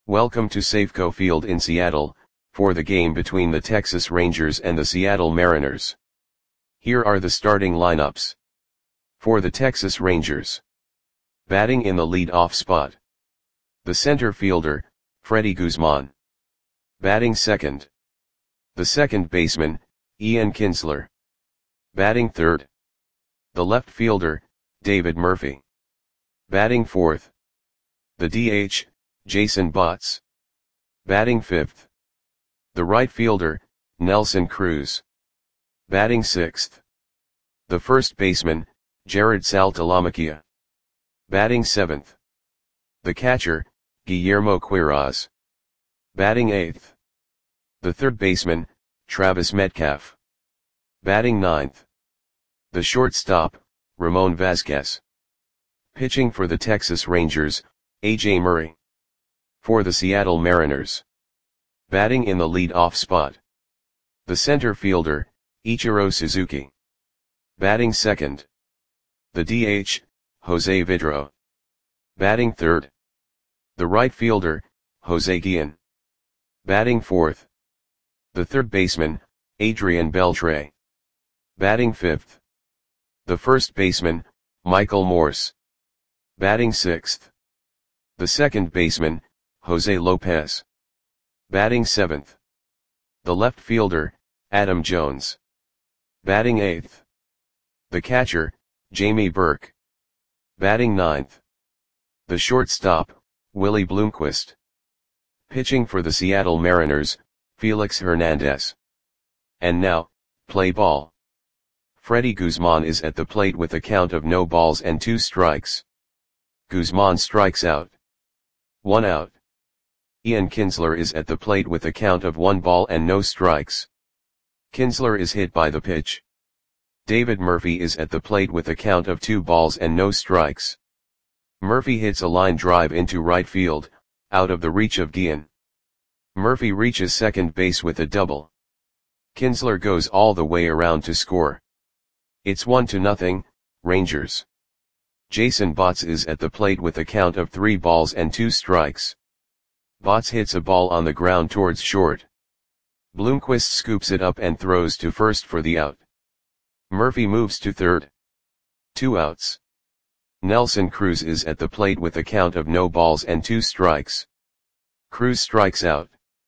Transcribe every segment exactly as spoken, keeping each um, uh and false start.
Welcome to Safeco Field in Seattle, for the game between the Texas Rangers and the Seattle Mariners. Here are the starting lineups. For the Texas Rangers. Batting in the lead-off spot. The center fielder, Freddie Guzman. Batting second. The second baseman, Ian Kinsler. Batting third. The left fielder, David Murphy. Batting fourth. The D H, Jason Botts. Batting fifth. The right fielder, Nelson Cruz. Batting sixth. The first baseman, Jared Saltalamacchia. Batting seventh. The catcher, Guillermo Quiroz. Batting eighth. The third baseman, Travis Metcalf. Batting ninth. The shortstop, Ramon Vazquez. Pitching for the Texas Rangers, A J Murray. For the Seattle Mariners. Batting in the lead-off spot. The center fielder, Ichiro Suzuki. Batting second. The D H, Jose Vidro. Batting third. The right fielder, Jose Guillen. Batting fourth. The third baseman, Adrian Beltre. Batting fifth. The first baseman, Michael Morse. Batting sixth. The second baseman, Jose Lopez. Batting seventh. The left fielder, Adam Jones. Batting eighth. The catcher, Jamie Burke. Batting ninth. The shortstop, Willie Bloomquist. Pitching for the Seattle Mariners, Felix Hernandez. And now, play ball. Freddie Guzman is at the plate with a count of no balls and two strikes. Guzman strikes out. One out. Ian Kinsler is at the plate with a count of one ball and no strikes. Kinsler is hit by the pitch. David Murphy is at the plate with a count of two balls and no strikes. Murphy hits a line drive into right field, out of the reach of Guillen. Murphy reaches second base with a double. Kinsler goes all the way around to score. It's one to nothing, Rangers. Jason Botts is at the plate with a count of three balls and two strikes. Botts hits a ball on the ground towards short. Bloomquist scoops it up and throws to first for the out. Murphy moves to third. Two outs. Nelson Cruz is at the plate with a count of no balls and two strikes. Cruz strikes out.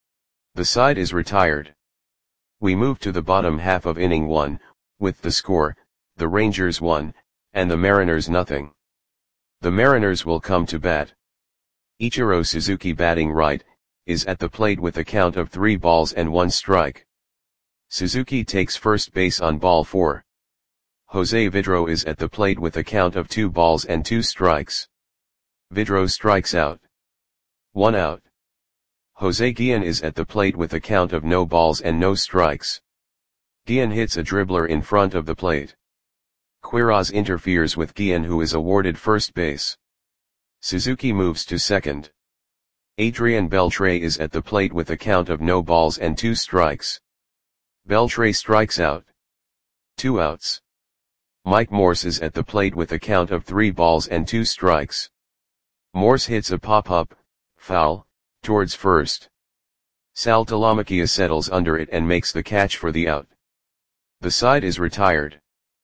The side is retired. We move to the bottom half of inning one, with the score, the Rangers one, and the Mariners nothing. The Mariners will come to bat. Ichiro Suzuki batting right, is at the plate with a count of three balls and one strike. Suzuki takes first base on ball four. Jose Vidro is at the plate with a count of two balls and two strikes. Vidro strikes out. One out. Jose Guillen is at the plate with a count of no balls and no strikes. Guillen hits a dribbler in front of the plate. Quiroz interferes with Guillen, who is awarded first base. Suzuki moves to second. Adrian Beltre is at the plate with a count of no balls and two strikes. Beltre strikes out. Two outs. Mike Morse is at the plate with a count of three balls and two strikes. Morse hits a pop-up, foul, towards first. Saltalamacchia settles under it and makes the catch for the out. The side is retired.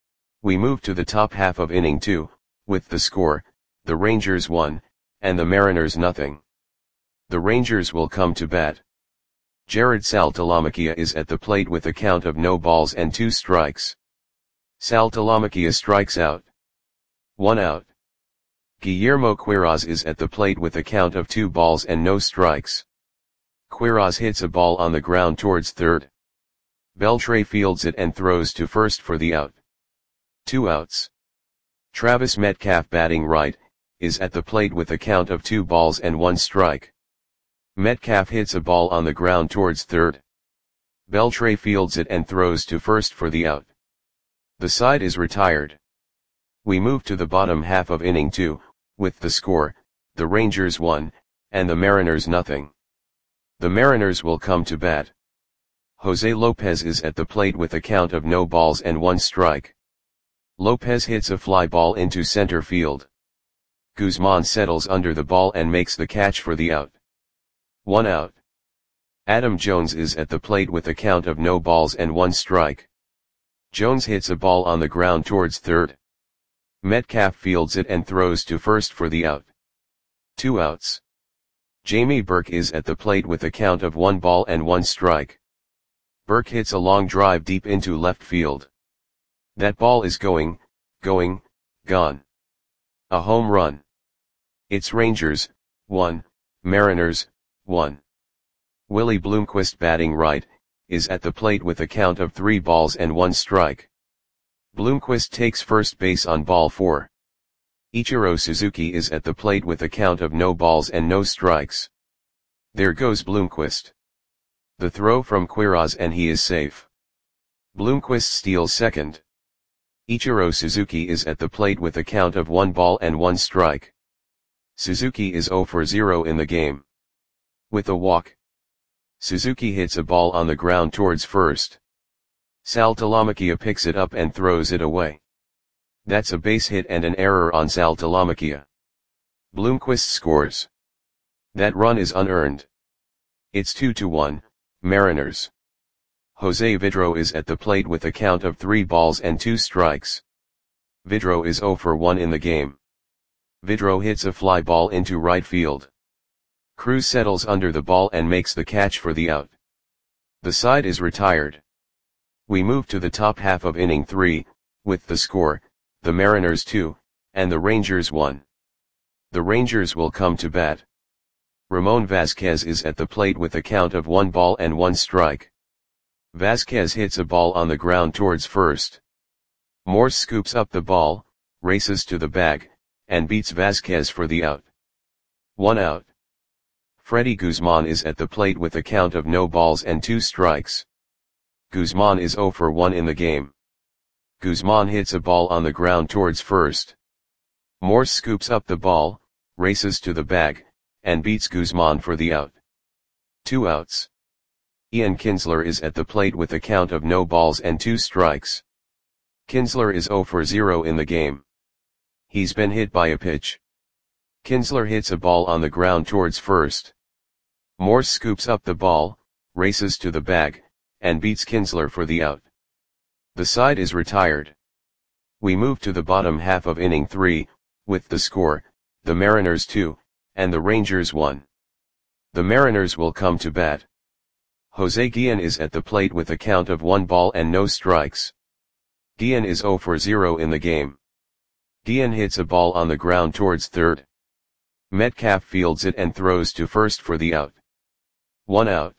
We move to the top half of inning two, with the score, the Rangers one, and the Mariners nothing. The Rangers will come to bat. Jared Saltalamacchia is at the plate with a count of no balls and two strikes. Saltalamacchia strikes out. One out. Guillermo Quiroz is at the plate with a count of two balls and no strikes. Quiroz hits a ball on the ground towards third. Beltre fields it and throws to first for the out. Two outs. Travis Metcalf batting right, is at the plate with a count of two balls and one strike. Metcalf hits a ball on the ground towards third. Beltre fields it and throws to first for the out. The side is retired. We move to the bottom half of inning two, with the score, the Rangers one, and the Mariners nothing. The Mariners will come to bat. Jose Lopez is at the plate with a count of no balls and one strike. Lopez hits a fly ball into center field. Guzman settles under the ball and makes the catch for the out. One out. Adam Jones is at the plate with a count of no balls and one strike. Jones hits a ball on the ground towards third. Metcalf fields it and throws to first for the out. Two outs. Jamie Burke is at the plate with a count of one ball and one strike. Burke hits a long drive deep into left field. That ball is going, going, gone. A home run. It's Rangers, one, Mariners, one. Willie Bloomquist, batting right, is at the plate with a count of three balls and one strike. Bloomquist takes first base on ball four. Ichiro Suzuki is at the plate with a count of no balls and no strikes. There goes Bloomquist. The throw from Quiroz and he is safe. Bloomquist steals second. Ichiro Suzuki is at the plate with a count of one ball and one strike. Suzuki is zero for zero in the game. With a walk, Suzuki hits a ball on the ground towards first. Sal Talamacchia picks it up and throws it away. That's a base hit and an error on Sal Talamacchia. Bloomquist scores. That run is unearned. It's two to one, Mariners. Jose Vidro is at the plate with a count of three balls and two strikes. Vidro is zero for one in the game. Vidro hits a fly ball into right field. Cruz settles under the ball and makes the catch for the out. The side is retired. We move to the top half of inning three, with the score, the Mariners two, and the Rangers one. The Rangers will come to bat. Ramon Vasquez is at the plate with a count of one ball and one strike. Vasquez hits a ball on the ground towards first. Morse scoops up the ball, races to the bag, and beats Vasquez for the out. One out. Freddie Guzman is at the plate with a count of no balls and two strikes. Guzman is zero for one in the game. Guzman hits a ball on the ground towards first. Morse scoops up the ball, races to the bag, and beats Guzman for the out. Two outs. Ian Kinsler is at the plate with a count of no balls and two strikes. Kinsler is zero for zero in the game. He's been hit by a pitch. Kinsler hits a ball on the ground towards first. Morse scoops up the ball, races to the bag, and beats Kinsler for the out. The side is retired. We move to the bottom half of inning three, with the score, the Mariners two, and the Rangers one. The Mariners will come to bat. Jose Guillen is at the plate with a count of one ball and no strikes. Guillen is zero for zero in the game. Guillen hits a ball on the ground towards third. Metcalf fields it and throws to first for the out. One out.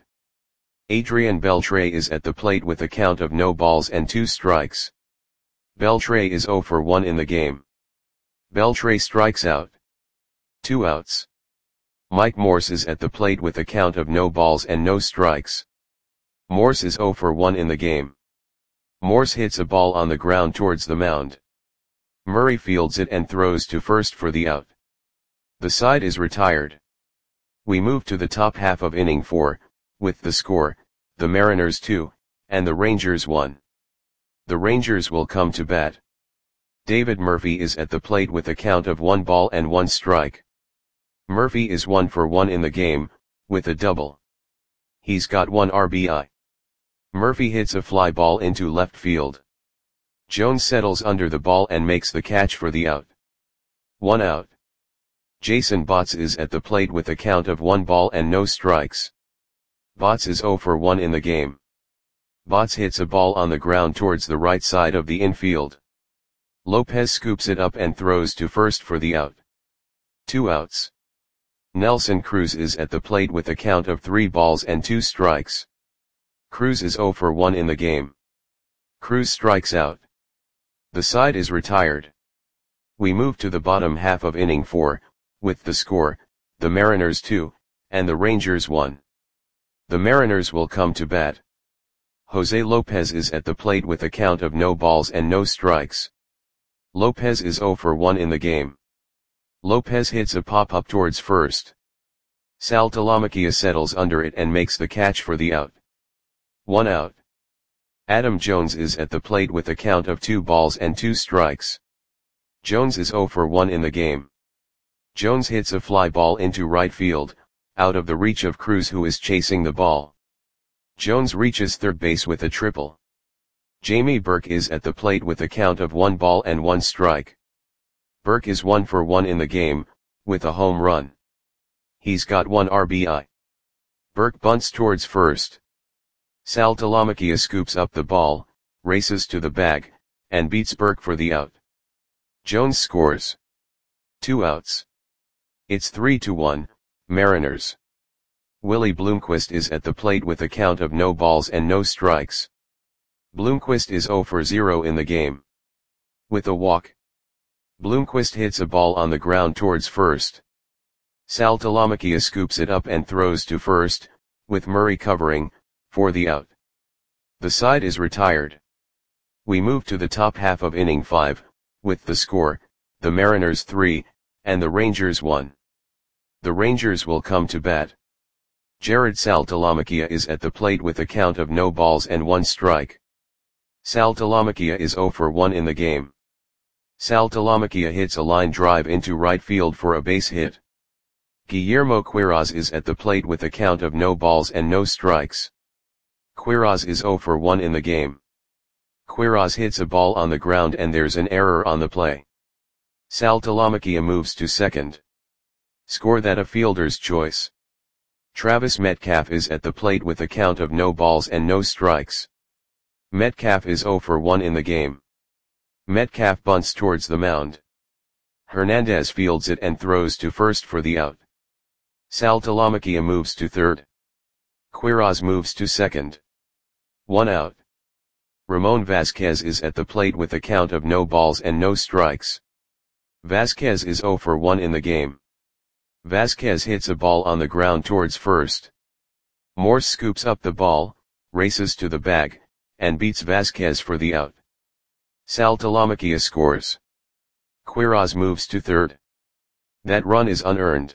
Adrian Beltre is at the plate with a count of no balls and two strikes. Beltre is zero for one in the game. Beltre strikes out. Two outs. Mike Morse is at the plate with a count of no balls and no strikes. Morse is zero for one in the game. Morse hits a ball on the ground towards the mound. Murray fields it and throws to first for the out. The side is retired. We move to the top half of inning four, with the score, the Mariners two, and the Rangers one. The Rangers will come to bat. David Murphy is at the plate with a count of one ball and one strike. Murphy is one for one in the game, with a double. He's got one R B I. Murphy hits a fly ball into left field. Jones settles under the ball and makes the catch for the out. One out. Jason Botts is at the plate with a count of one ball and no strikes. Botts is zero for one in the game. Botts hits a ball on the ground towards the right side of the infield. Lopez scoops it up and throws to first for the out. Two outs. Nelson Cruz is at the plate with a count of three balls and two strikes. Cruz is zero for one in the game. Cruz strikes out. The side is retired. We move to the bottom half of inning four, with the score, the Mariners two, and the Rangers one. The Mariners will come to bat. Jose Lopez is at the plate with a count of no balls and no strikes. Lopez is zero for one in the game. Lopez hits a pop-up towards first. Sal Talamacchia settles under it and makes the catch for the out. One out. Adam Jones is at the plate with a count of two balls and two strikes. Jones is zero for one in the game. Jones hits a fly ball into right field, out of the reach of Cruz, who is chasing the ball. Jones reaches third base with a triple. Jamie Burke is at the plate with a count of one ball and one strike. Burke is one for one in the game, with a home run. He's got one R B I. Burke bunts towards first. Sal Talamacchia scoops up the ball, races to the bag, and beats Burke for the out. Jones scores. Two outs. It's three to one, Mariners. Willie Bloomquist is at the plate with a count of no balls and no strikes. Bloomquist is zero for zero in the game. With a walk, Bloomquist hits a ball on the ground towards first. Sal Talamacchia scoops it up and throws to first, with Murray covering, for the out. The side is retired. We move to the top half of inning five, with the score, the Mariners three, and the Rangers one. The Rangers will come to bat. Jared Sal Talamacchia is at the plate with a count of no balls and one strike. Sal Talamacchia is zero for one in the game. Sal Talamacchia hits a line drive into right field for a base hit. Guillermo Quiroz is at the plate with a count of no balls and no strikes. Quiroz is zero for one in the game. Quiroz hits a ball on the ground and there's an error on the play. Sal Talamacchia moves to second. Score that a fielder's choice. Travis Metcalf is at the plate with a count of no balls and no strikes. Metcalf is zero for one in the game. Metcalf bunts towards the mound. Hernandez fields it and throws to first for the out. Sal Talamacchia moves to third. Quiroz moves to second. One out. Ramon Vasquez is at the plate with a count of no balls and no strikes. Vasquez is zero for one in the game. Vasquez hits a ball on the ground towards first. Morse scoops up the ball, races to the bag, and beats Vasquez for the out. Sal Talamacchia scores. Quiroz moves to third. That run is unearned.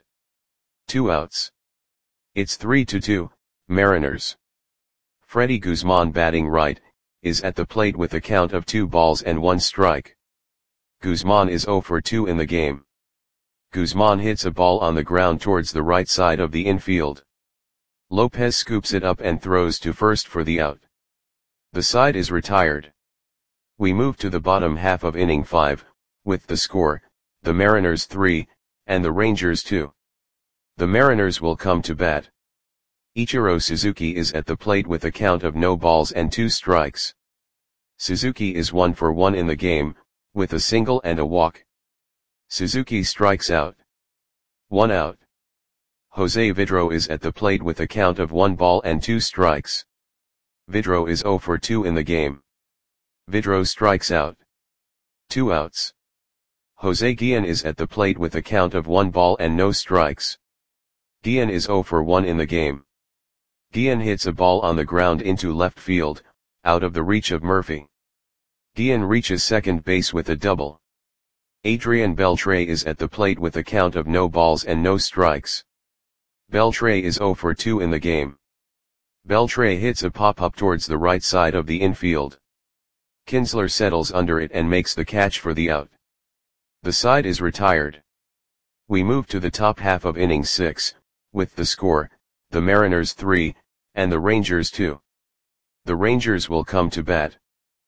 Two outs. It's three to two, Mariners. Freddie Guzman, batting right, is at the plate with a count of two balls and one strike. Guzman is zero for two in the game. Guzman hits a ball on the ground towards the right side of the infield. Lopez scoops it up and throws to first for the out. The side is retired. We move to the bottom half of inning five, with the score, the Mariners three, and the Rangers two. The Mariners will come to bat. Ichiro Suzuki is at the plate with a count of no balls and two strikes. Suzuki is one for one in the game, with a single and a walk. Suzuki strikes out. One out. Jose Vidro is at the plate with a count of one ball and two strikes. Vidro is zero for two in the game. Vidro strikes out. Two outs. Jose Guillen is at the plate with a count of one ball and no strikes. Guillen is zero for one in the game. Guillen hits a ball on the ground into left field, out of the reach of Murphy. Guillen reaches second base with a double. Adrian Beltre is at the plate with a count of no balls and no strikes. Beltre is zero for two in the game. Beltre hits a pop-up towards the right side of the infield. Kinsler settles under it and makes the catch for the out. The side is retired. We move to the top half of inning six, with the score, the Mariners three, and the Rangers two. The Rangers will come to bat.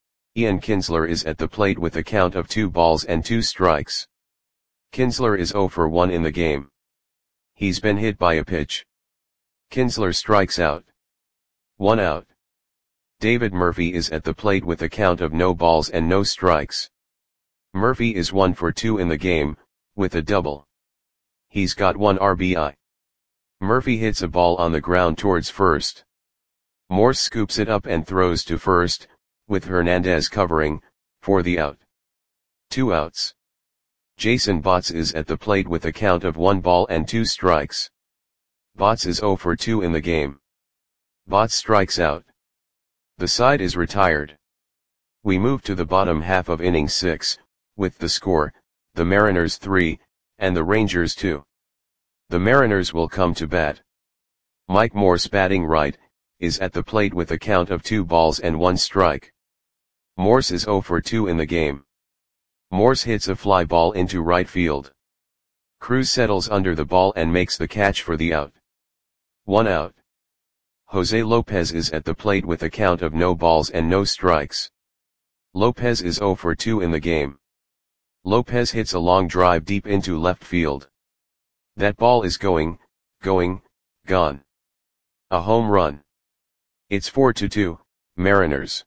Ian Kinsler is at the plate with a count of two balls and two strikes. Kinsler is zero for one in the game. He's been hit by a pitch. Kinsler strikes out. One out. David Murphy is at the plate with a count of no balls and no strikes. Murphy is one for two in the game, with a double. He's got one R B I. Murphy hits a ball on the ground towards first. Morse scoops it up and throws to first, with Hernandez covering, for the out. Two outs. Jason Botts is at the plate with a count of one ball and two strikes. Botts is zero for two in the game. Botts strikes out. The side is retired. We move to the bottom half of inning six, with the score, the Mariners three, and the Rangers two. The Mariners will come to bat. Mike Morse, batting right, is at the plate with a count of two balls and one strike. Morse is zero for two in the game. Morse hits a fly ball into right field. Cruz settles under the ball and makes the catch for the out. one out. Jose Lopez is at the plate with a count of no balls and no strikes. Lopez is zero for two in the game. Lopez hits a long drive deep into left field. That ball is going, going, gone. A home run. It's four to two, Mariners.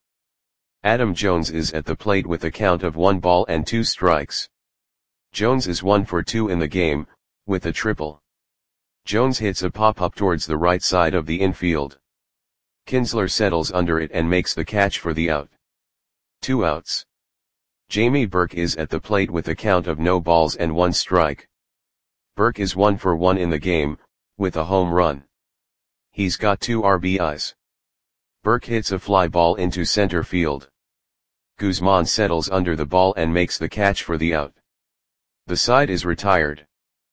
Adam Jones is at the plate with a count of one ball and two strikes. Jones is one for two in the game, with a triple. Jones hits a pop-up towards the right side of the infield. Kinsler settles under it and makes the catch for the out. Two outs. Jamie Burke is at the plate with a count of no balls and one strike. Burke is one for one in the game, with a home run. He's got two R B Is. Burke hits a fly ball into center field. Guzman settles under the ball and makes the catch for the out. The side is retired.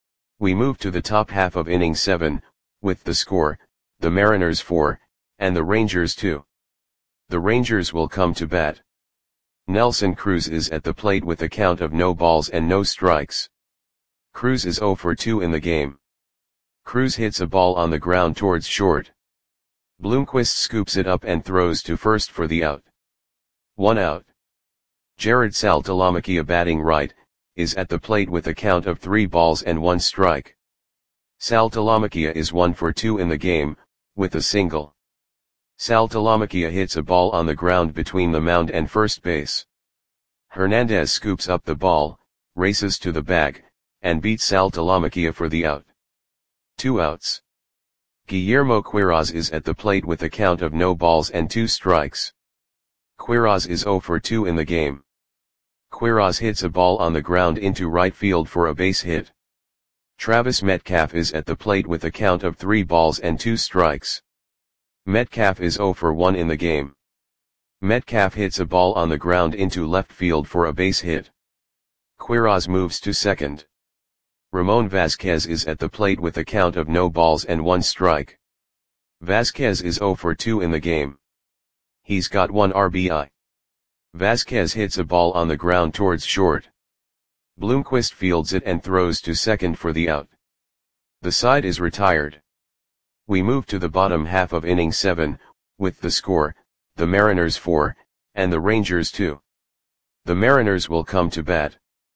We move to the top half of inning seven, with the score, the Mariners four, and the Rangers two. The Rangers will come to bat. Nelson Cruz is at the plate with a count of no balls and no strikes. Cruz is zero for two in the game. Cruz hits a ball on the ground towards short. Bloomquist scoops it up and throws to first for the out. One out. Jared Saltalamacchia, batting right, is at the plate with a count of three balls and one strike. Saltalamacchia is one for two in the game, with a single. Saltalamacchia hits a ball on the ground between the mound and first base. Hernandez scoops up the ball, races to the bag, and beats Saltalamacchia for the out. Two outs. Guillermo Quiroz is at the plate with a count of no balls and two strikes. Quiroz is zero for two in the game. Quiroz hits a ball on the ground into right field for a base hit. Travis Metcalf is at the plate with a count of three balls and two strikes. Metcalf is zero for one in the game. Metcalf hits a ball on the ground into left field for a base hit. Quiroz moves to second. Ramon Vasquez is at the plate with a count of no balls and one strike. Vasquez is zero for two in the game. He's got one R B I. Vasquez hits a ball on the ground towards short. Bloomquist fields it and throws to second for the out. The side is retired. We move to the bottom half of inning seven, with the score, the Mariners four, and the Rangers two. The Mariners will come to bat.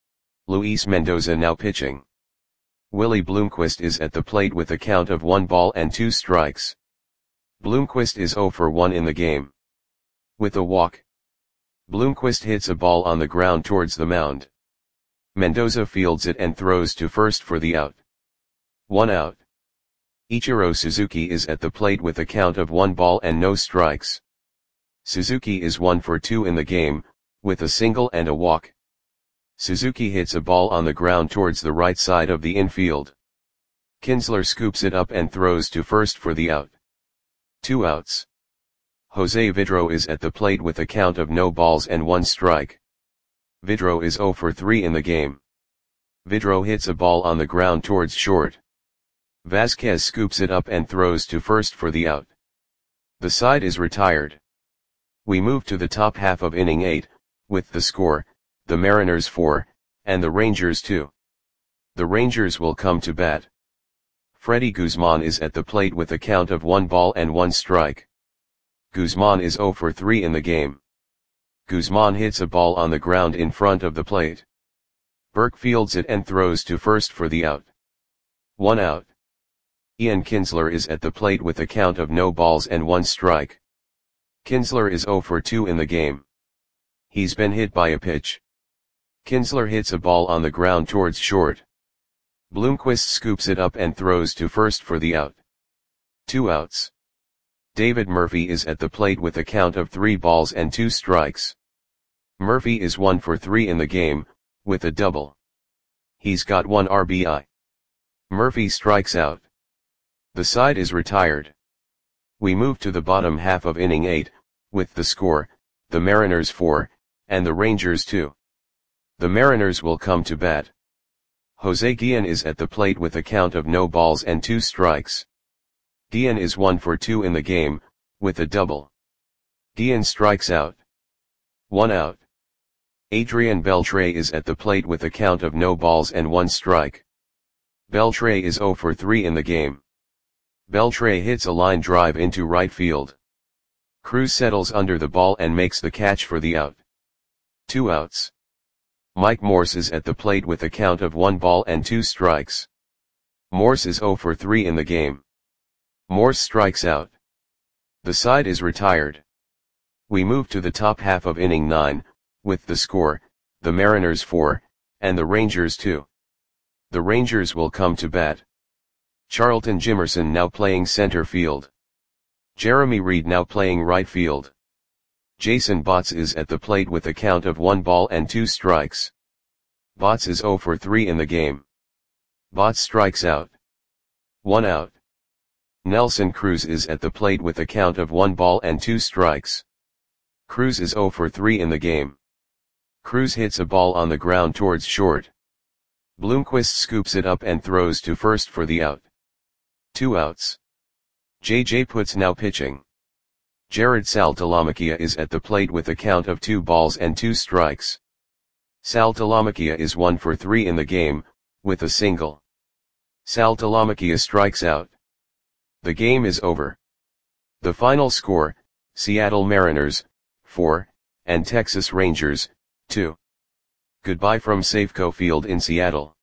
Luis Mendoza now pitching. Willie Bloomquist is at the plate with a count of one ball and two strikes. Bloomquist is zero for one in the game. With a walk. Bloomquist hits a ball on the ground towards the mound. Mendoza fields it and throws to first for the out. One out. Ichiro Suzuki is at the plate with a count of one ball and no strikes. Suzuki is one for two in the game, with a single and a walk. Suzuki hits a ball on the ground towards the right side of the infield. Kinsler scoops it up and throws to first for the out. Two outs. Jose Vidro is at the plate with a count of no balls and one strike. Vidro is zero for three in the game. Vidro hits a ball on the ground towards short. Vasquez scoops it up and throws to first for the out. The side is retired. We move to the top half of inning eight, with the score, the Mariners four, and the Rangers two. The Rangers will come to bat. Freddie Guzman is at the plate with a count of one ball and one strike. Guzman is zero for three in the game. Guzman hits a ball on the ground in front of the plate. Burke fields it and throws to first for the out. One out. Ian Kinsler is at the plate with a count of no balls and one strike. Kinsler is zero for two in the game. He's been hit by a pitch. Kinsler hits a ball on the ground towards short. Bloomquist scoops it up and throws to first for the out. Two outs. David Murphy is at the plate with a count of three balls and two strikes. Murphy is one for three in the game, with a double. He's got one R B I. Murphy strikes out. The side is retired. We move to the bottom half of inning eight, with the score, the Mariners four, and the Rangers two. The Mariners will come to bat. Jose Guillen is at the plate with a count of no balls and two strikes. Guillen is one for two in the game, with a double. Guillen strikes out. One out. Adrian Beltre is at the plate with a count of no balls and one strike. Beltre is zero for three in the game. Beltre hits a line drive into right field. Cruz settles under the ball and makes the catch for the out. Two outs. Mike Morse is at the plate with a count of one ball and two strikes. Morse is oh for three in the game. Morse strikes out. The side is retired. We move to the top half of inning nine, with the score, the Mariners four, and the Rangers two. The Rangers will come to bat. Charlton Jimerson now playing center field. Jeremy Reed now playing right field. Jason Botts is at the plate with a count of one ball and two strikes. Botts is oh for three in the game. Botts strikes out. One out. Nelson Cruz is at the plate with a count of one ball and two strikes. Cruz is oh for three in the game. Cruz hits a ball on the ground towards short. Bloomquist scoops it up and throws to first for the out. Two outs. J J Putz now pitching. Jared Saltalamacchia is at the plate with a count of two balls and two strikes. Saltalamacchia is one for three in the game, with a single. Saltalamacchia strikes out. The game is over. The final score, Seattle Mariners, four, and Texas Rangers, two. Goodbye from Safeco Field in Seattle.